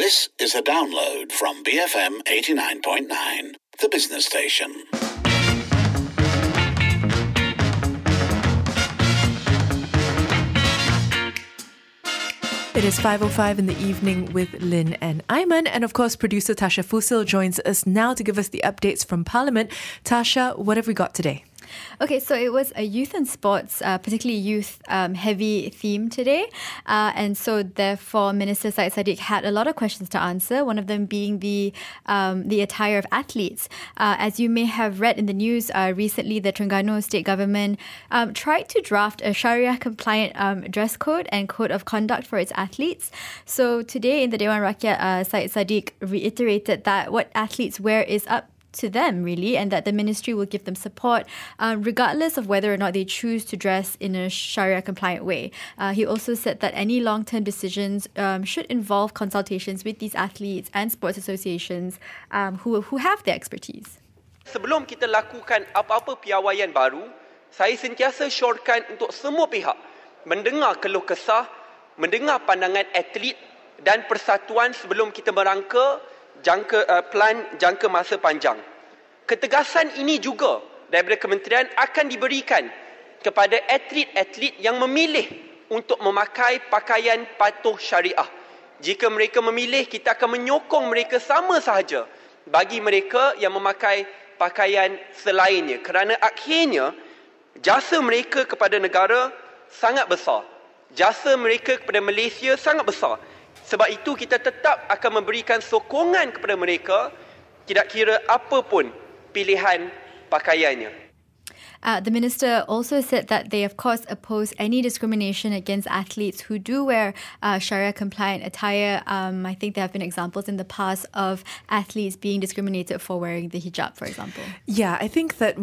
This is a download from BFM 89.9, the business station. It is 5:05 in the evening with Lynn and Ayman. And of course, producer Tasha Fusil joins us now to give us the updates from Parliament. Tasha, what have we got today? Okay, so it was a youth and sports, particularly youth-heavy theme today. And so therefore, Minister Syed Saddiq had a lot of questions to answer, one of them being the attire of athletes. As you may have read in the news recently, the Terengganu state government tried to draft a Sharia-compliant dress code and code of conduct for its athletes. So today in the Dewan Rakyat, Syed Saddiq reiterated that what athletes wear is up to them, really, and that the ministry will give them support regardless of whether or not they choose to dress in a Sharia-compliant way. He also said that any long-term decisions should involve consultations with these athletes and sports associations who have the expertise. Sebelum kita lakukan apa-apa piawaian baru, saya sentiasa syorkan untuk semua pihak mendengar keluh kesah, mendengar pandangan atlet dan persatuan sebelum kita merangka plan jangka masa panjang. Ketegasan ini juga daripada kementerian akan diberikan kepada atlet-atlet yang memilih untuk memakai pakaian patuh syariah. Jika mereka memilih, kita akan menyokong mereka sama sahaja bagi mereka yang memakai pakaian selainnya. Kerana akhirnya, jasa mereka kepada negara sangat besar. Jasa mereka kepada Malaysia sangat besar. Sebab itu kita tetap akan memberikan sokongan kepada mereka, tidak kira apa pun pilihan pakaiannya. The minister also said that they, of course, oppose any discrimination against athletes who do wear Sharia-compliant attire. I think there have been examples in the past of athletes being discriminated for wearing the hijab, for example. Yeah, I think that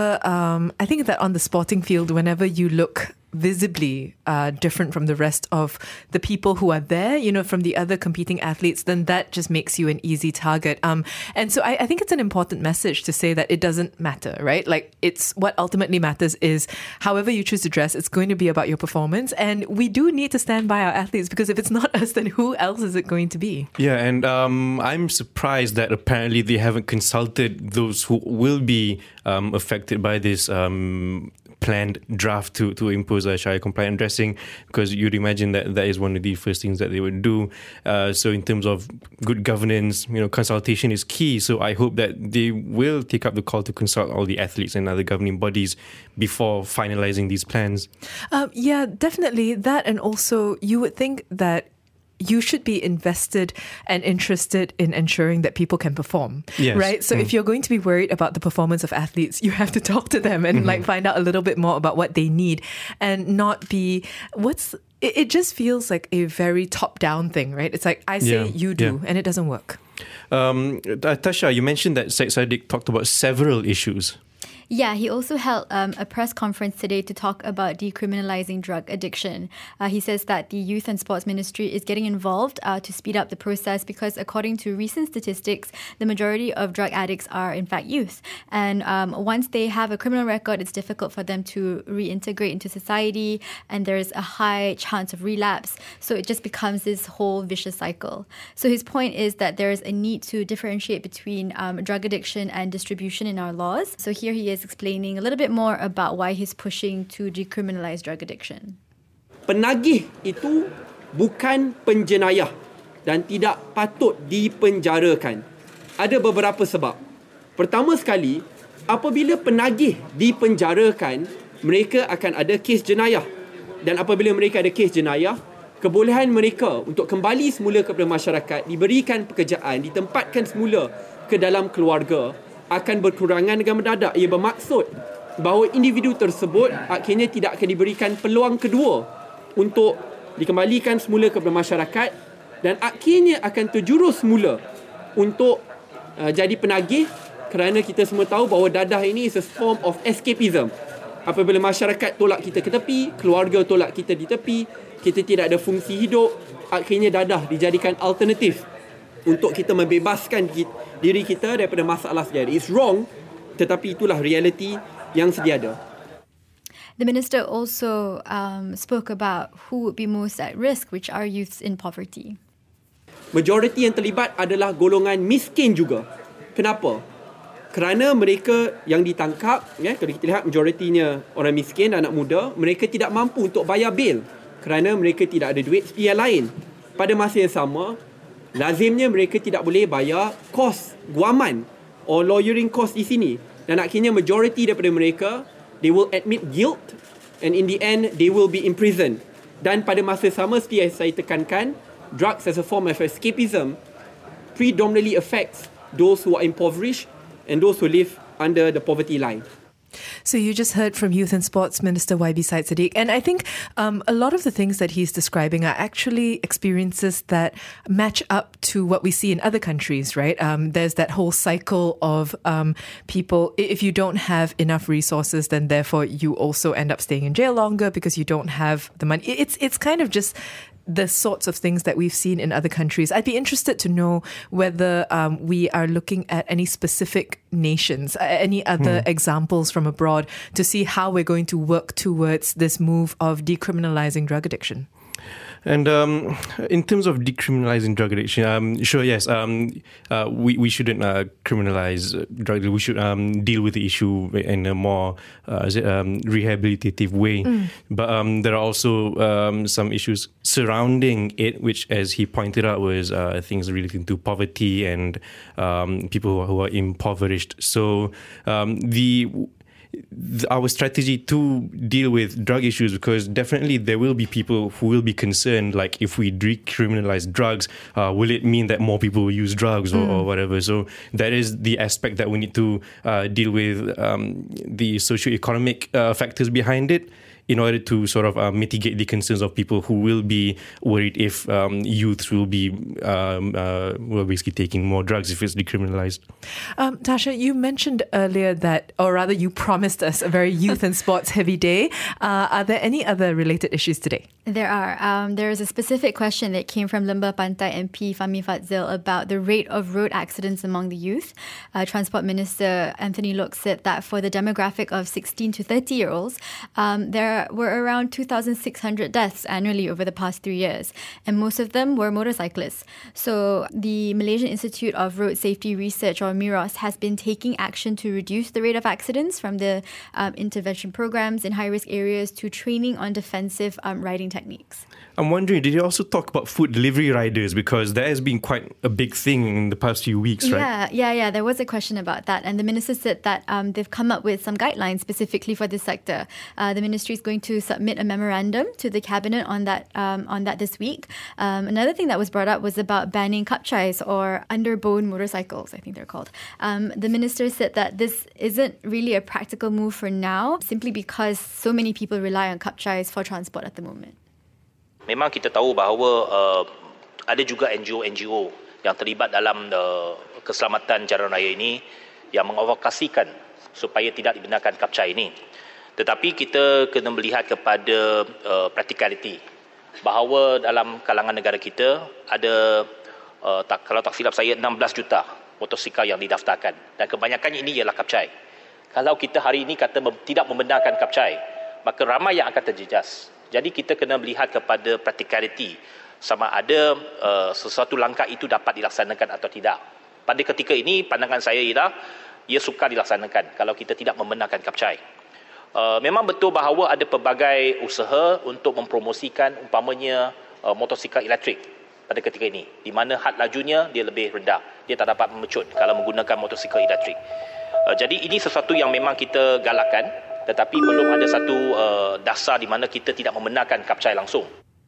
I think that on the sporting field, whenever you look visibly different from the rest of the people who are there, from the other competing athletes, then that just makes you an easy target. And so I think it's an important message to say that it doesn't matter, right? Like, it's what ultimately matters is however you choose to dress, it's going to be about your performance. And we do need to stand by our athletes, because if it's not us, then who else is it going to be? Yeah, and I'm surprised that apparently they haven't consulted those who will be affected by this planned draft to impose a Sharia-compliant dressing, because you'd imagine that is one of the first things that they would do. So in terms of good governance, consultation is key. So I hope that they will take up the call to consult all the athletes and other governing bodies before finalising these plans. Yeah, definitely that. And also you would think that you should be invested and interested in ensuring that people can perform, yes. Right? So if you're going to be worried about the performance of athletes, you have to talk to them and find out a little bit more about what they need, and not be it just feels like a very top-down thing, right? It's like, I say, you do, and it doesn't work. Tasha, you mentioned that Syed Saddiq talked about several issues. Yeah, he also held a press conference today to talk about decriminalising drug addiction. He says that the Youth and Sports Ministry is getting involved to speed up the process, because according to recent statistics, the majority of drug addicts are in fact youth. And once they have a criminal record, it's difficult for them to reintegrate into society, and there's a high chance of relapse. So it just becomes this whole vicious cycle. So his point is that there is a need to differentiate between drug addiction and distribution in our laws. So here he is explaining a little bit more about why he's pushing to decriminalise drug addiction. Penagih itu bukan penjenayah dan tidak patut dipenjarakan. Ada beberapa sebab. Pertama sekali, apabila penagih dipenjarakan, mereka akan ada kes jenayah. Dan apabila mereka ada kes jenayah, kebolehan mereka untuk kembali semula kepada masyarakat, diberikan pekerjaan, ditempatkan semula ke dalam keluarga, akan berkurangan dengan mendadak. Ia bermaksud bahawa individu tersebut akhirnya tidak akan diberikan peluang kedua untuk dikembalikan semula kepada masyarakat, dan akhirnya akan terjurus semula untuk jadi penagih, kerana kita semua tahu bahawa dadah ini is a form of escapism. Apabila masyarakat tolak kita ke tepi, keluarga tolak kita di tepi, kita tidak ada fungsi hidup, akhirnya dadah dijadikan alternatif untuk kita membebaskan diri kita daripada masalah sedia ada. It's wrong, tetapi itulah realiti yang sedia ada. The minister also spoke about who would be most at risk, which are youths in poverty. majoriti yang terlibat adalah golongan miskin juga. Kenapa? Kerana mereka yang ditangkap, kalau kita lihat majoritinya orang miskin, anak muda, mereka tidak mampu untuk bayar bil kerana mereka tidak ada duit seperti yang lain. Pada masa yang sama, lazimnya mereka tidak boleh bayar kos guaman or lawyering cost di sini. Dan akhirnya majoriti daripada mereka, they will admit guilt and in the end, they will be imprisoned. Dan pada masa sama, seperti yang saya tekankan, drugs as a form of escapism predominantly affects those who are impoverished and those who live under the poverty line. So you just heard from Youth and Sports Minister YB Said Sadiq. And I think a lot of the things that he's describing are actually experiences that match up to what we see in other countries, right? There's that whole cycle of people, if you don't have enough resources, then therefore you also end up staying in jail longer because you don't have the money. It's kind of just the sorts of things that we've seen in other countries. I'd be interested to know whether we are looking at any specific nations, any other examples from abroad to see how we're going to work towards this move of decriminalizing drug addiction. And in terms of decriminalizing drug addiction, sure, yes, we shouldn't criminalize drug. We should deal with the issue in a more rehabilitative way. But there are also some issues surrounding it, which, as he pointed out, was things relating to poverty and people who are impoverished. So our strategy to deal with drug issues, because definitely there will be people who will be concerned, like if we decriminalize drugs, will it mean that more people will use drugs or whatever? So that is the aspect that we need to deal with, the socio-economic factors behind it, in order to sort of mitigate the concerns of people who will be worried if youths will be basically taking more drugs if it's decriminalized. Tasha, you mentioned earlier that, or rather you promised us a very youth and sports heavy day. Are there any other related issues today? There are. There is a specific question that came from Lembah Pantai MP Fahmi Fadzil about the rate of road accidents among the youth. Transport Minister Anthony Loke said that for the demographic of 16 to 30-year-olds, there were around 2,600 deaths annually over the past 3 years, and most of them were motorcyclists. So the Malaysian Institute of Road Safety Research, or MIROS, has been taking action to reduce the rate of accidents, from the intervention programs in high-risk areas to training on defensive riding techniques. I'm wondering, did you also talk about food delivery riders? Because that has been quite a big thing in the past few weeks, right? Yeah. There was a question about that. And the minister said that they've come up with some guidelines specifically for this sector. The ministry is going to submit a memorandum to the cabinet on that this week. Another thing that was brought up was about banning kapchais, or underbone motorcycles, I think they're called. The minister said that this isn't really a practical move for now, simply because so many people rely on kapchais for transport at the moment. Memang kita tahu bahawa ada juga NGO yang terlibat dalam keselamatan jalan raya ini yang mengadvokasikan supaya tidak dibenarkan kapcai ini. Tetapi kita kena melihat kepada practicality, bahawa dalam kalangan negara kita ada, kalau tak silap saya, 16 juta motosikal yang didaftarkan, dan kebanyakannya ini ialah kapcai. Kalau kita hari ini kata tidak membenarkan kapcai, maka ramai yang akan terjejas. Jadi kita kena melihat kepada practicality, sama ada sesuatu langkah itu dapat dilaksanakan atau tidak. Pada ketika ini, pandangan saya ialah ia sukar dilaksanakan kalau kita tidak membenarkan kapcai. Memang betul bahawa ada pelbagai usaha untuk mempromosikan umpamanya motosikal elektrik pada ketika ini, di mana had lajunya dia lebih rendah, dia tak dapat memecut kalau menggunakan motosikal elektrik. Jadi ini sesuatu yang memang kita galakkan, tetapi belum ada satu dasar di mana kita tidak membenarkan kapcai langsung.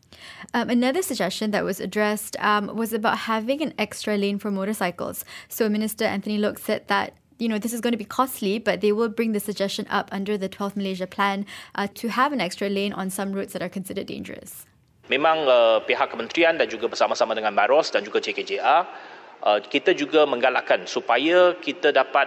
Another suggestion that was addressed was about having an extra lane for motorcycles. So Minister Anthony Loke said that this is going to be costly, but they will bring the suggestion up under the 12th Malaysia Plan to have an extra lane on some roads that are considered dangerous. Memang pihak kementerian dan juga bersama-sama dengan MIROS dan juga JKJR, kita juga menggalakkan supaya kita dapat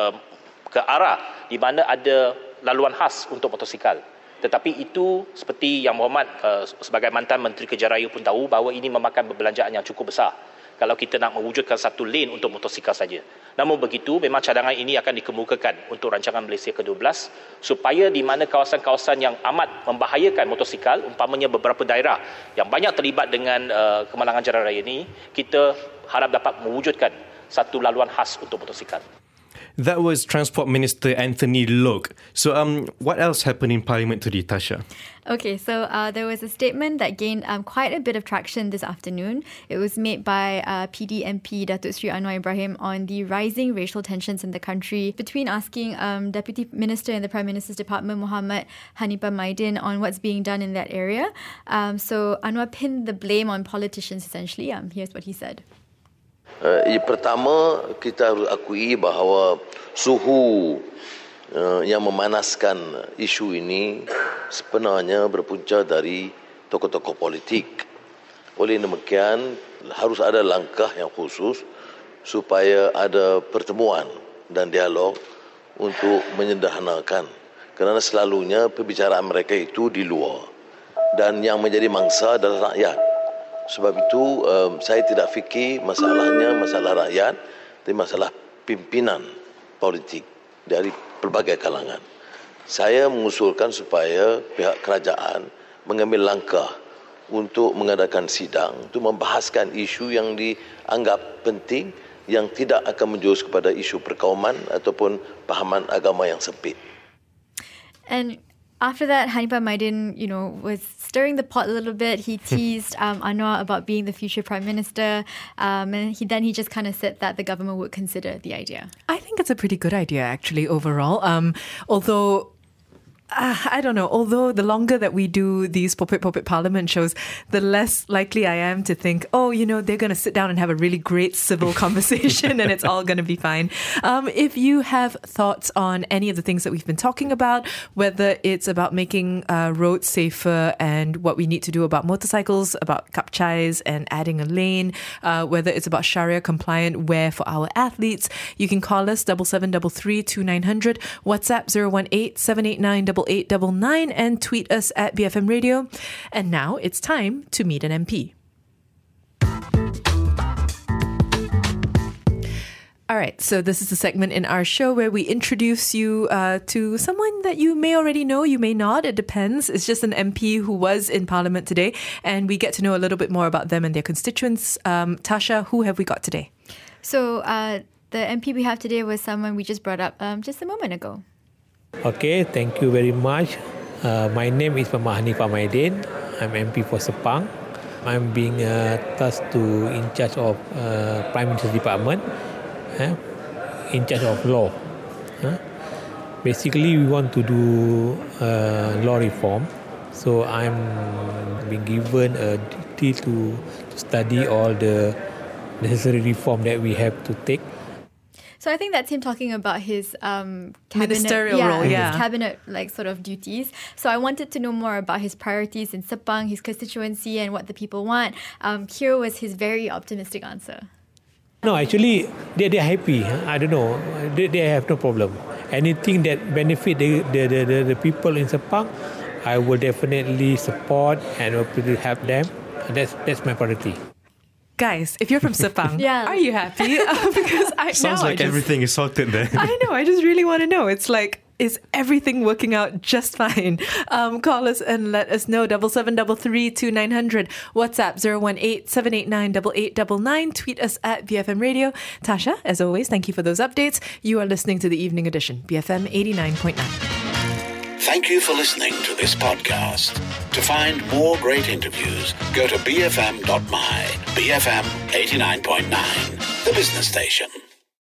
ke arah di mana ada laluan khas untuk motosikal. Tetapi itu, seperti Yang Berhormat sebagai mantan Menteri Kejaraya pun tahu, bahawa ini memakan perbelanjaan yang cukup besar kalau kita nak mewujudkan satu lane untuk motosikal saja. Namun begitu, memang cadangan ini akan dikemukakan untuk rancangan Malaysia ke-12 supaya di mana kawasan-kawasan yang amat membahayakan motosikal, umpamanya beberapa daerah yang banyak terlibat dengan kemalangan jalan raya ini, kita harap dapat mewujudkan satu laluan khas untuk motosikal. That was Transport Minister Anthony Loke. So, what else happened in Parliament today, Tasha? Okay, so there was a statement that gained quite a bit of traction this afternoon. It was made by PDMP Datuk Seri Anwar Ibrahim on the rising racial tensions in the country, between asking Deputy Minister in the Prime Minister's Department, Muhammad Hanifah Maidin, on what's being done in that area. So Anwar pinned the blame on politicians, essentially. Here's what he said. Pertama, kita harus akui bahawa suhu yang memanaskan isu ini sebenarnya berpunca dari tokoh-tokoh politik. Oleh demikian, harus ada langkah yang khusus supaya ada pertemuan dan dialog untuk menyederhanakan. Kerana selalunya perbicaraan mereka itu di luar dan yang menjadi mangsa adalah rakyat. Sebab itu saya tidak fikir masalahnya masalah rakyat, tapi masalah pimpinan politik dari pelbagai kalangan. Saya mengusulkan supaya pihak kerajaan mengambil langkah untuk mengadakan sidang untuk membahaskan isu yang dianggap penting yang tidak akan menjurus kepada isu perkauman ataupun pahaman agama yang sempit. And after that, Hanifah Maidin, was stirring the pot a little bit. He teased Anwar about being the future Prime Minister. And he just kind of said that the government would consider the idea. I think it's a pretty good idea, actually, overall. Although I don't know. Although the longer that we do these Pulpit Parliament shows, the less likely I am to think, they're going to sit down and have a really great civil conversation and it's all going to be fine. If you have thoughts on any of the things that we've been talking about, whether it's about making roads safer and what we need to do about motorcycles, about kapchais and adding a lane, whether it's about Sharia compliant wear for our athletes, you can call us 7733 2900, WhatsApp 018 789 8899 and tweet us at BFM Radio. And now it's time to meet an MP. All right, so this is a segment in our show where we introduce you to someone that you may already know, you may not, it depends. It's just an MP who was in Parliament today, and we get to know a little bit more about them and their constituents. Tasha, who have we got today? So the MP we have today was someone we just brought up just a moment ago. Okay, thank you very much. My name is Muhammad Hanifah Maidin. I'm MP for Sepang. I'm being tasked to in charge of Prime Minister's Department, in charge of law. Basically, we want to do law reform. So I'm being given a duty to study all the necessary reform that we have to take. So I think that's him talking about his ministerial role, his cabinet sort of duties. So I wanted to know more about his priorities in Sepang, his constituency, and what the people want. Here was his very optimistic answer. No, actually, they're happy. I don't know. They have no problem. Anything that benefit the people in Sepang, I will definitely support and will help them. That's my priority. Guys, if you're from Sepang, are you happy? Because Sounds like everything is sorted there. I know. I just really want to know. It's like, is everything working out just fine? Call us and let us know. 7733 2900. WhatsApp 018 789 8899. Tweet us at BFM Radio. Tasha, as always, thank you for those updates. You are listening to the Evening Edition, BFM 89.9. Thank you for listening to this podcast. To find more great interviews, go to bfm.my. BFM 89.9, the business station.